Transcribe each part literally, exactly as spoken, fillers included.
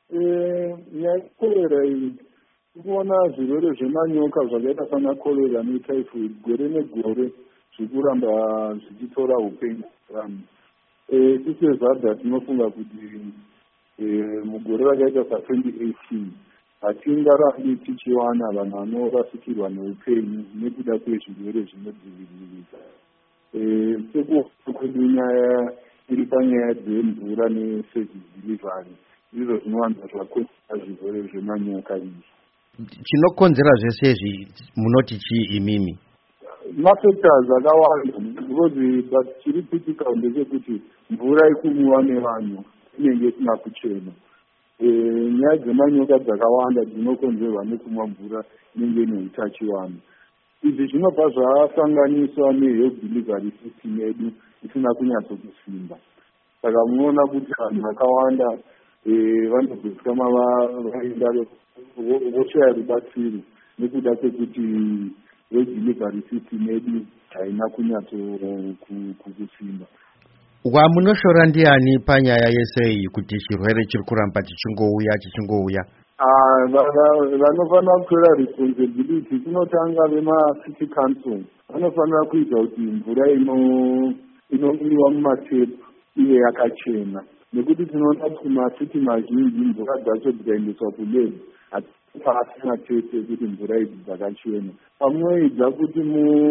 Eh, nyaya yekorera iyi kuona zvirwere zvemanyoka zvakaita sana korera netyphoid gore negore zviri kuramba zvichitora upenyu hwevanhu. Tisezadha tinofunga kuti mugore rakaita sa-twenty eighteen hatingarambi tichiwana vanhu vanorasikirwa neupenyu nekuda kwezvirwere zvinodziviririka. Sekuona kwedu nyaya iri panyaya dzemvura neservice delivery izvo zvinowanza zvakonzera zvirwere zvemanyoka izvi. Chinokonzera zvese izvi munoti chii imimi? Mafactors akawanda because but chiri critical ndechekuti mvura ikumwiwa nevanhu inenge isina kuchena. Nyaya dzemanyoka dzakawanda dzinokonzerwa nekumwa mvura inenge ine utachiwana. Izvi zvinobva zvasanganiswa nehealth delivery system yedu isina kunyatsokusimba. Saka munoona kuti vanhu vakawanda vanozosvika vaenda voshaya rubatsiro nekuda kwekuti health delivery system yedu haina kunyatsokusimba. Wamunoshora ndiani panyaya yese iyi kuti chirwere chiri kuramba chichingouya chichingouya? Vanofanira kutora responsibility kunotanga vema-city council. Vanofanira kuita kuti mvura inomwiwa mumatepu ive yakachena. Nekuti tinoona kuti masiti mazhinji mvura dzacho dzikaendeswa kulab hatisina tese kuti mvura idzi dzakachena. Pamunoedza kuti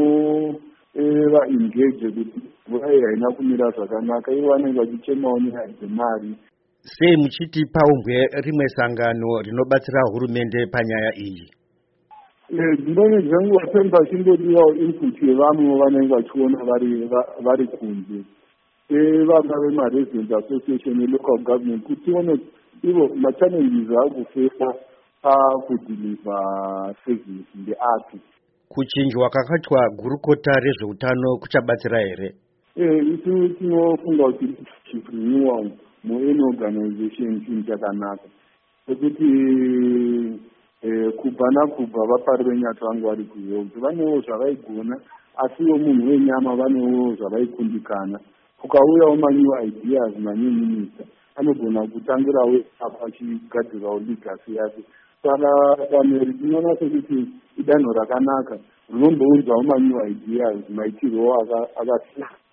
vaengage kuti mvura iyi haina kumira zvakanaka, ivo vanenge vachichemawo nyaya dzemari. Sei muchitipawo rimwe sangano rinobatsira hurumende panyaya iyi? Ndinone zvangu vatemba chimbodiwawo input yevamwe vanenge vachiona vari kunze. Vana vema-resident association yelocal government kuti tione ivo machallenges akufesa pakudeliver service ndeapi. Kuchinjwa kwakaitwa gurukota rezveutano kuchabatsira here? Isu tinofunga kuti renewal muany organization chinhu chakanaka. Sekuti kubva nakubva vapari venyatso vangu vari kuhealth vanewo zvavaigona, asiwo munhu wenyama vanewo zvavaikundikana. Kukauyawo manew ideas manew minister anogona kutangirawo apa achigadzirawo legacy yake. Saka danho iri tinoona sekuti idanho rakanaka rinombounzawo manew ideas maitirwo akasiyana